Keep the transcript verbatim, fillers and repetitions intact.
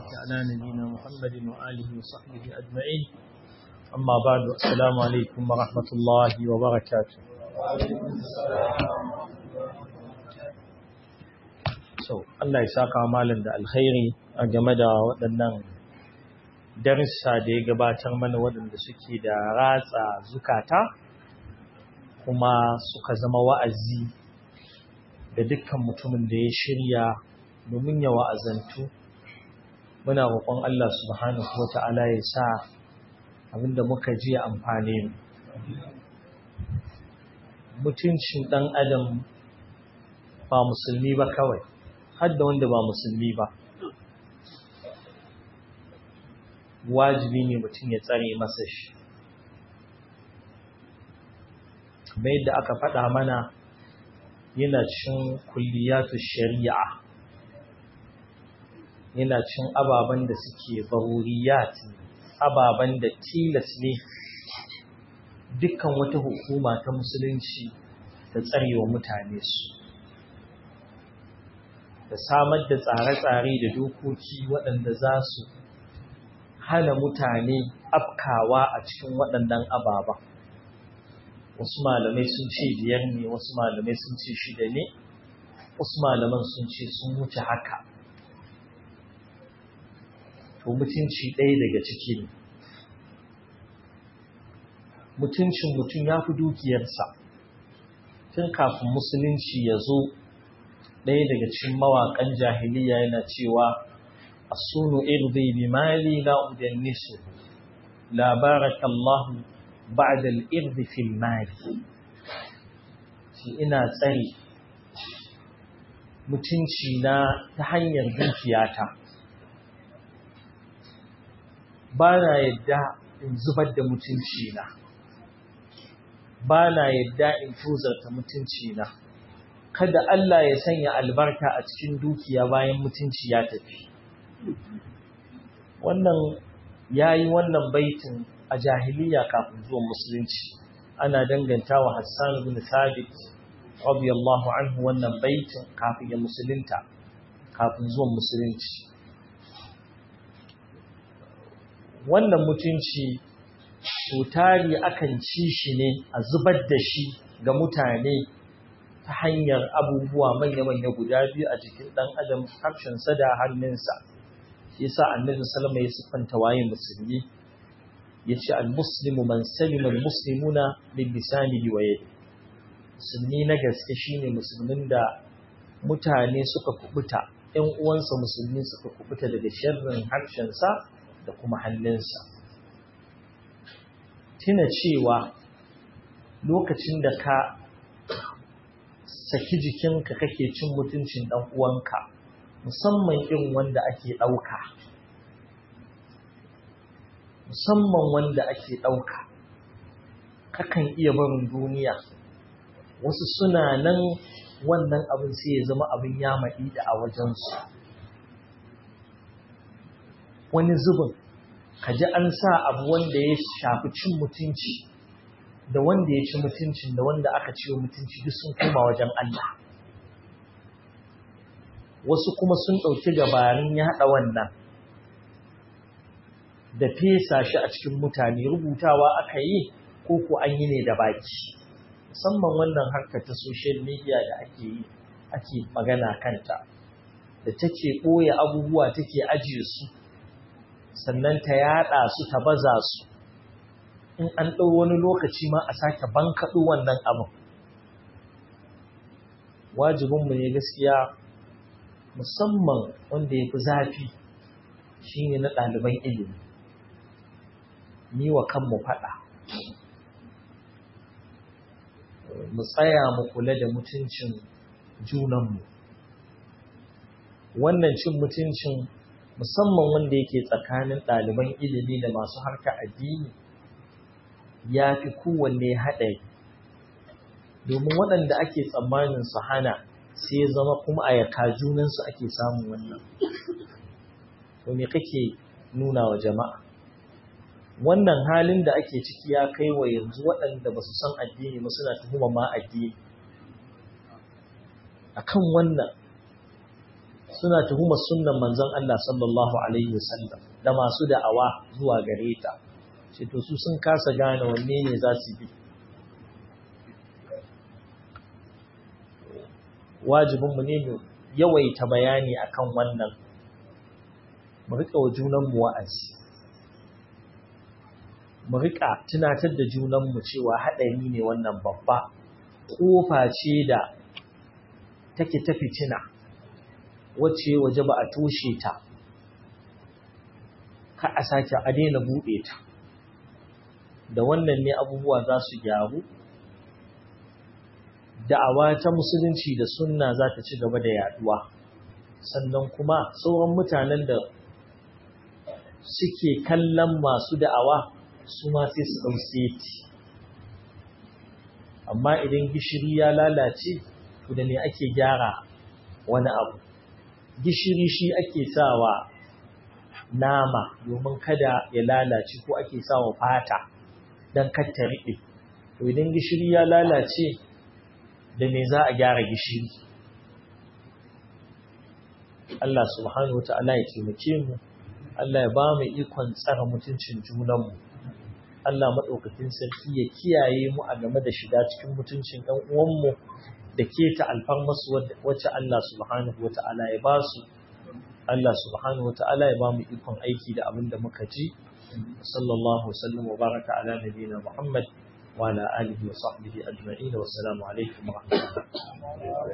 وبارك على نبينا محمد وآله وصحبه أجمعين. أما بعد، السلام عليكم ورحمة الله وبركاته. So, Allah ya saka malam da alkhairi a game da waɗannan darussa da ya gabatar mana waɗanda suke da ratsa zukata kuma suka zama wa'azi da dukkan mutumin da ya shirya domin ya wa'azantu. Muna roƙon Allah subhanahu wata'ala ya sa abinda muka ji amfane mu. Mutuncin ɗan adam ba musulmi ba kawai, har da wanda ba musulmi ba, wajibi ne mutum ya tsare masa shi. Kamar yadda aka faɗa mana, yana cin kulliyatu shari'a, yana cin ababen da suke zaruriyat, ababen da tilas ne dukkan wata hukuma ta musulunci ta tsarewa mutane su, da samar da tsare-tsare da dokoki waɗanda za su hana mutane afkawa a cikin waɗannan ababa. Wasu malamai sun ce biyar ne, wasu malamai sun ce shida ne, wasu malaman sun ce sun wuce haka. To mutunci ɗaya daga ciki ne. Mutuncin mutum ya fi dukiyarsa. Tun kafin musulunci ya zo, ɗaya daga cikin mawaƙan jahiliya yana cewa, asunu irdi bi mali la udannisu, la barakallahu ba'da al-irdi fil mali. Shi ina tsare mutunci na ta hanyar dukiyata. Ba na yadda in zubar da mutunci na, ba na yadda in tozarta mutunci na. Kada Allah ya sanya albarka a cikin dukiya bayan mutunci ya tafi. Wannan yayi wannan baitin a jahiliya kafin zuwan musulunci. Ana danganta wa Hassan ibn Thabit radiyallahu anhu wannan baitin kafin ya musulunta, kafin zuwan musulunci. Wannan mutunci tari akan ci shi ne a zubar da shi ga mutane ta hanyar abubuwa manya-manya guda biyu a jikin ɗan adam, harshensa da hannunsa. Shi yasa Annabi sallallahu alaihi wasallam ya siffanta waye musulmi, yace al-muslimu man salima al-muslimuna min lisanihi wa yadihi. Musulmi na gaske shine musulmin da mutane suka kubuta, ƴan uwansa musulmi suka kubuta daga sharrin harshensa da kuma hannunsa. Tuna cewa lokacin da ka saki jikinka kake cin mutuncin ɗan uwanka, musamman irin wanda ake ɗauka, musamman wanda ake ɗauka, kakan iya barin duniya. Wasu suna nan wannan abin sai ya zama abin ya maɗi da a wajensu. Wani zubin ka ji an sa abu wanda ya shafi cin mutunci, da wanda ya ci mutuncin da wanda aka ciwo mutunci duk sun koma wajen Allah. Wasu kuma sun ɗauki gabarin yaɗa wannan da fesa shi a cikin mutane, rubutawa aka yi ko ko an yi ne da baki. Musamman wannan harkar ta social media da ake yi, ake magana kanta, da take ɓoye abubuwa, take ajiye su, sannan ta yaɗa su, ta baza su. In an ɗau wani lokaci ma a sake bankaɗo wannan abin. Wajibinmu ne gaskiya, musamman wanda ya fi zafi shi ne na ɗaliban ilimi, ni wa kanmu faɗa. Mu tsaya mu kula da mutuncin junanmu. Wannan cin mutuncin, musamman wanda yake tsakanin ɗaliban ilimi da masu harka addini, ya fi kowanne haɗari. Domin waɗanda ake tsammanin su hana, sai ya zama kuma a yaka junansu ake samun wannan. To me kake nuna wa jama'a? Wannan halin da ake ciki ya kai wa yanzu waɗanda ba su san addini ba suna tuhuma ma addini. Akan wannan suna tuhumar sunnan manzon Allah sallallahu alaihi wasallam da masu da'awa zuwa gare ta ce to su sun kasa gane wanne ne za su bi. Wajibinmu ne mu yawaita bayani akan wannan, mu riƙa wa junanmu wa'azi, mu riƙa tunatar da junanmu cewa haɗari ne wannan babba, ƙofa ce da take ta fitina wacce waje ba a toshe ta, ka a sake a daina buɗe ta. Da wannan ne abubuwa za su gyaru, da'awa ta musulunci da sunna za ta ci gaba da yaduwa, sannan kuma sauran mutanen da suke kallon masu da'awa su ma sai su ɗau seti. Amma idan gishiri ya lalace, to da ne ake gyara wani abu. Gishiri shi ake sawa nama domin kada ya lalace, ko ake sawa fata don kar ta riɓe. To idan gishiri ya lalace, da me za a gyara gishiri? Allah subhanahu wa ta'ala ya taimake mu, Allah ya ba mu ikon tsara mutuncin junanmu, Allah maɗaukakin sarki ya kiyaye mu a game da shiga cikin mutuncin ɗan uwanmu da keta alfarmasu wacce Allah subhanahu wa ta'ala ya ba su. Allah subhanahu wa ta'ala ya ba mu ikon aiki da abin da muka ji. Sallallahu wasallam wa baraka ala nabiyina Muhammad wa ala alihi wa sahbihi ajma'in. Wassalamu alaikum wa rahmatullahi.